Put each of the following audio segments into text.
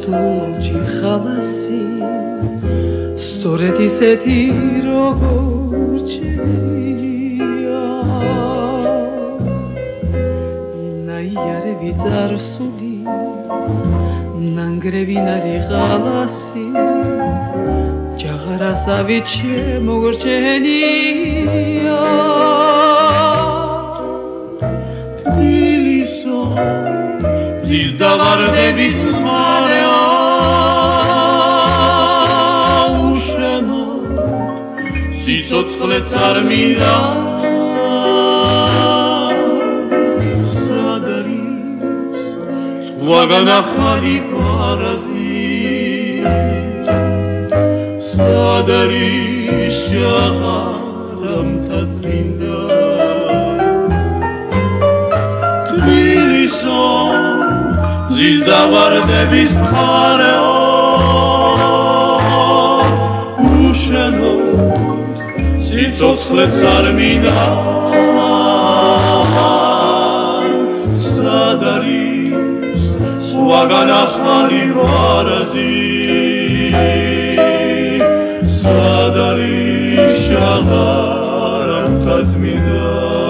ლურჯი ხალასი სწორედ ისეთი როგორ ჩემია ნაიარევი წარსული ნანგრევინარი ხალასი ჯაღარასავი შემოგრჩენია თბილისო ზის დავარდების მხარეო უშენო სიცოცხლეც არ მინდა სად არის სხვაგანახალი პარაზიტი სად არის ჟაღარამთა წმინდა თბილისო ზის დავარდების მხარეო უშენო სიცოცხლეც არ მინდა სად არის სხვაგანახალი პარაზიტი სად არის ჟაღარამთა წმინდა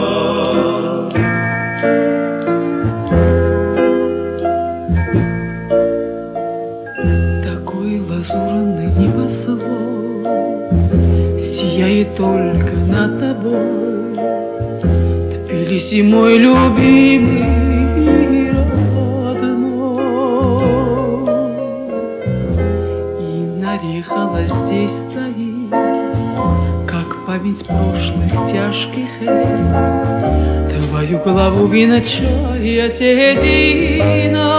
Сияет только над тобой Тбилиси, мой любимый родной И нарехала здесь стоит Как память прошлых тяжких лет Твою голову венчает седина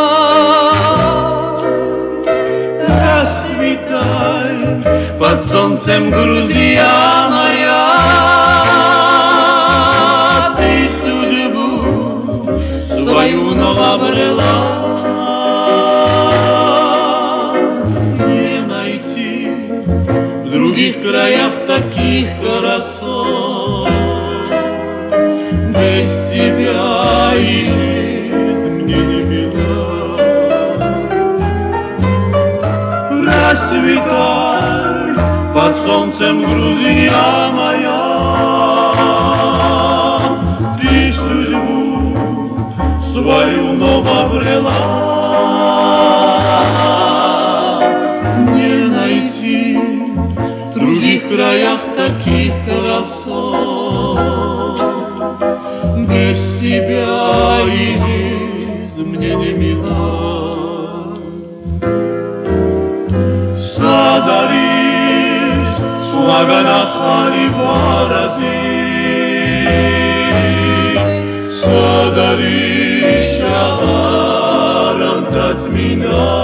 Расцветай под солнцем, Грузия моя, ты судьбу свою новобрела. Не найти в других краях таких красот. Без тебя и жизнь мне не мила. Расцветай под солнцем, Грузия моя, ты судьбу свою новобрела. Не найти в других краях таких красот. Без тебя и жизнь мне не мила. Сад არის სხვაგანახალი პარაზიტი სად არის ჟაღარამთა წმინდა